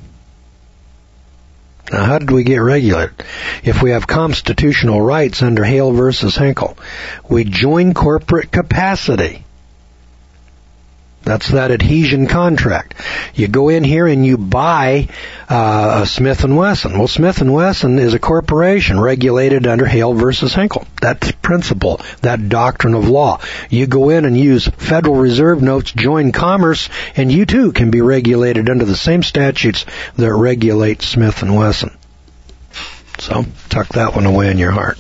Now, how did we get regulated? If we have constitutional rights under Hale versus Henkel, we join corporate capacity. That's that adhesion contract. You go in here and you buy a Smith & Wesson. Well, Smith & Wesson is a corporation regulated under Hale versus Henkel. That's principle, that doctrine of law. You go in and use Federal Reserve notes, join commerce, and you too can be regulated under the same statutes that regulate Smith & Wesson. So, tuck that one away in your heart.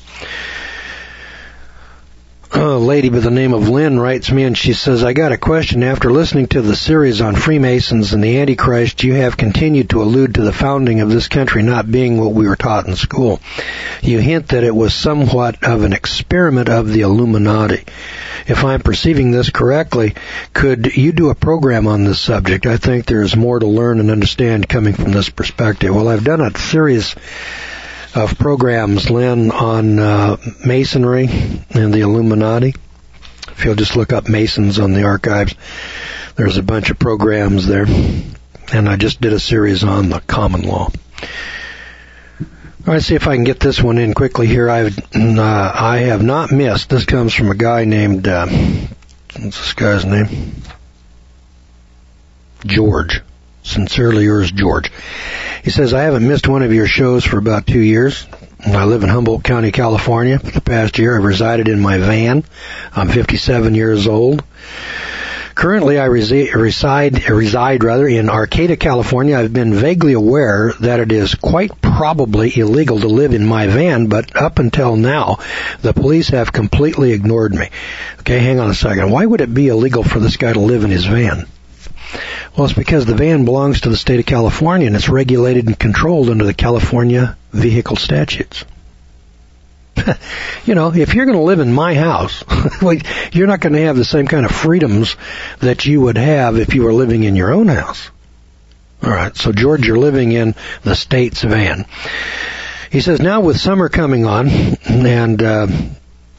A lady by the name of Lynn writes me and she says, I got a question. After listening to the series on Freemasons and the Antichrist, you have continued to allude to the founding of this country not being what we were taught in school. You hint that it was somewhat of an experiment of the Illuminati. If I'm perceiving this correctly, could you do a program on this subject? I think there's more to learn and understand coming from this perspective. Well, I've done a series of programs, Lynn, on Masonry and the Illuminati. If you'll just look up Masons on the archives, there's a bunch of programs there. And I just did a series on the common law. All right, see if I can get this one in quickly here. I have not missed. This comes from a guy named, what's this guy's name? George. Sincerely yours, George. He says, I haven't missed one of your shows for about 2 years. I live in Humboldt County, California. For the past year, I've resided in my van. I'm 57 years old. Currently, I reside in Arcata, California. I've been vaguely aware that it is quite probably illegal to live in my van, but up until now, the police have completely ignored me. Okay, hang on a second. Why would it be illegal for this guy to live in his van? Well, it's because the van belongs to the state of California, and it's regulated and controlled under the California vehicle statutes. If you're going to live in my house, you're not going to have the same kind of freedoms that you would have if you were living in your own house. All right, so George, you're living in the state's van. He says, now with summer coming on and the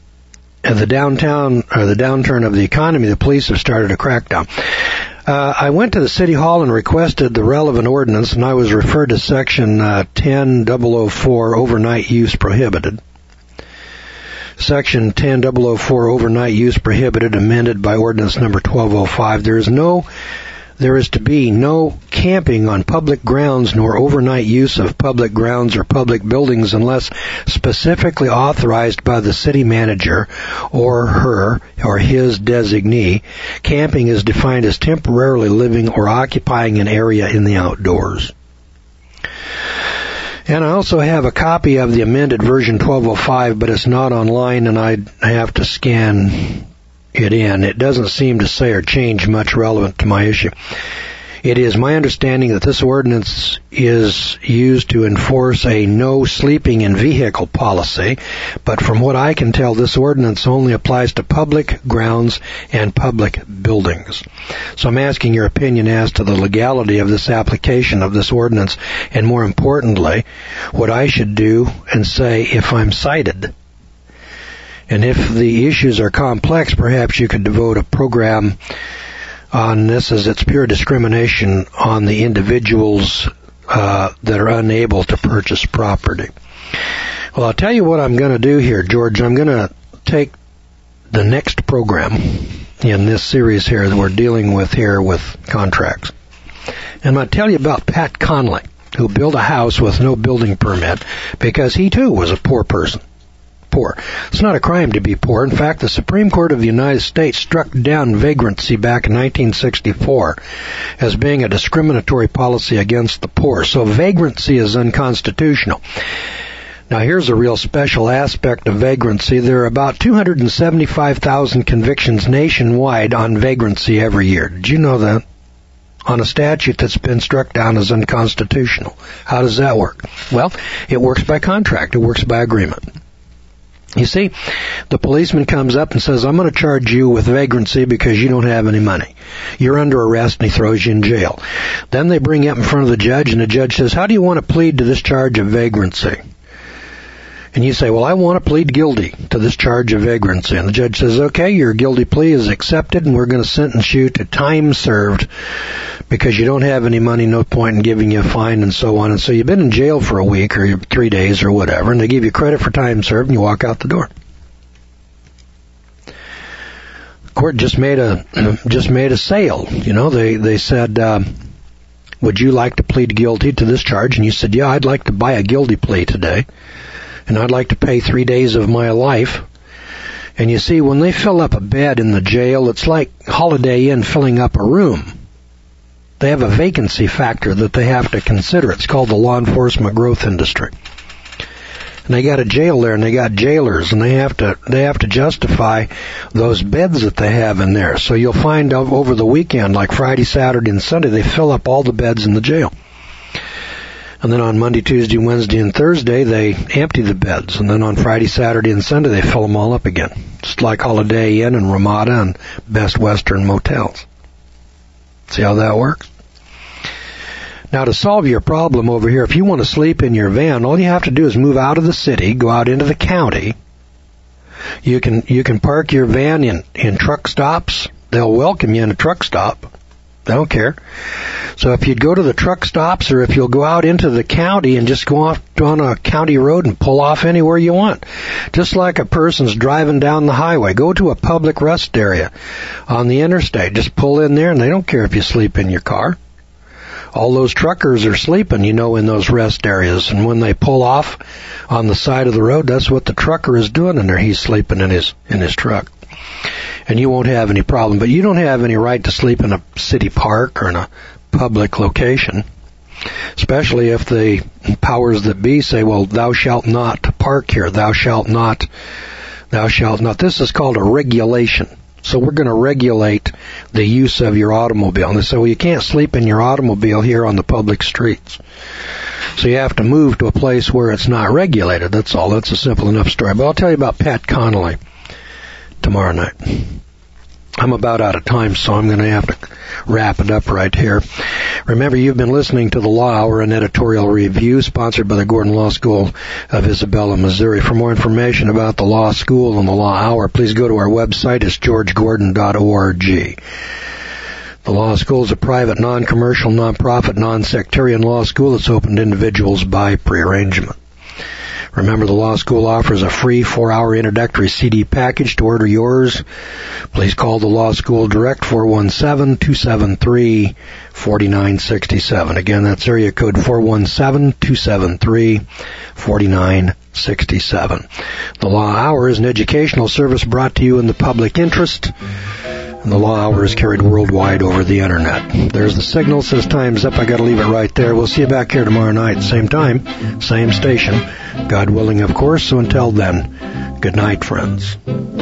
downturn of the economy, the police have started a crackdown. I went to the City Hall and requested the relevant ordinance, and I was referred to Section 10004, Overnight Use Prohibited. Section 10004, Overnight Use Prohibited, amended by Ordinance Number 1205. There is to be no camping on public grounds nor overnight use of public grounds or public buildings unless specifically authorized by the city manager or her or his designee. Camping is defined as temporarily living or occupying an area in the outdoors. And I also have a copy of the amended version 1205, but it's not online and I have to scan it in. It doesn't seem to say or change much relevant to my issue. It is my understanding that this ordinance is used to enforce a no sleeping in vehicle policy, but from what I can tell, this ordinance only applies to public grounds and public buildings. So I'm asking your opinion as to the legality of this application of this ordinance, and more importantly, what I should do and say if I'm cited. And if the issues are complex, perhaps you could devote a program on this, as it's pure discrimination on the individuals that are unable to purchase property. Well, I'll tell you what I'm going to do here, George. I'm going to take the next program in this series here that we're dealing with here with contracts. And I'm going to tell you about Pat Conley, who built a house with no building permit because he too was a poor person. Poor. It's not a crime to be poor. In fact, the Supreme Court of the United States struck down vagrancy back in 1964 as being a discriminatory policy against the poor. So vagrancy is unconstitutional. Now, here's a real special aspect of vagrancy. There are about 275,000 convictions nationwide on vagrancy every year. Did you know that? On a statute that's been struck down as unconstitutional. How does that work? Well, it works by contract. It works by agreement. You see, the policeman comes up and says, I'm going to charge you with vagrancy because you don't have any money. You're under arrest, and he throws you in jail. Then they bring you up in front of the judge, and the judge says, how do you want to plead to this charge of vagrancy? And you say, well, I want to plead guilty to this charge of vagrancy. And the judge says, okay, your guilty plea is accepted, and we're going to sentence you to time served because you don't have any money, no point in giving you a fine, and so on. And so you've been in jail for a week or 3 days or whatever, and they give you credit for time served, and you walk out the door. Court just made a sale. You know, they said, would you like to plead guilty to this charge? And you said, yeah, I'd like to buy a guilty plea today. And I'd like to pay 3 days of my life. And you see, when they fill up a bed in the jail, it's like Holiday Inn filling up a room. They have a vacancy factor that they have to consider. It's called the law enforcement growth industry. And they got a jail there, and they got jailers, and they have to justify those beds that they have in there. So you'll find over the weekend, like Friday, Saturday, and Sunday, they fill up all the beds in the jail. And then on Monday, Tuesday, Wednesday, and Thursday, they empty the beds. And then on Friday, Saturday, and Sunday, they fill them all up again. Just like Holiday Inn and Ramada and Best Western motels. See how that works? Now, to solve your problem over here, if you want to sleep in your van, all you have to do is move out of the city, go out into the county. You can park your van in truck stops. They'll welcome you in a truck stop. They don't care. So if you'd go to the truck stops, or if you'll go out into the county and just go off on a county road and pull off anywhere you want, just like a person's driving down the highway, go to a public rest area on the interstate. Just pull in there, and they don't care if you sleep in your car. All those truckers are sleeping, in those rest areas. And when they pull off on the side of the road, that's what the trucker is doing in there. He's sleeping in his truck. And you won't have any problem. But you don't have any right to sleep in a city park or in a public location, especially if the powers that be say, well, thou shalt not park here, thou shalt not. This is called a regulation. So we're going to regulate the use of your automobile. And so you can't sleep in your automobile here on the public streets. So you have to move to a place where it's not regulated. That's all. That's a simple enough story. But I'll tell you about Pat Conley tomorrow night. I'm about out of time, so I'm going to have to wrap it up right here. Remember, you've been listening to the Law Hour, an editorial review sponsored by the Gordon Law School of Isabella, Missouri. For more information about the Law School and the Law Hour, please go to our website. It's georgegordon.org. The Law School is a private, non-commercial, non-profit, non-sectarian law school that's open to individuals by prearrangement. Remember, the Law School offers a free 4-hour introductory CD package. To order yours, please call the Law School direct, 417-273-4967. Again, that's area code 417-273-4967. The Law Hour is an educational service brought to you in the public interest. And the Law Hour is carried worldwide over the Internet. There's the signal. Says time's up. I got to leave it right there. We'll see you back here tomorrow night. Same time, same station. God willing, of course. So until then, good night, friends.